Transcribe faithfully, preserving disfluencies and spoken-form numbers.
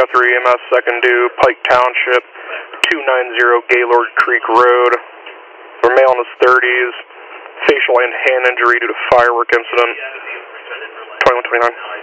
oh three E M S, second due, Pike Township, two ninety Gaylord Creek Road. For male in his thirties, facial and hand injury due to firework incident, twenty-one twenty-nine.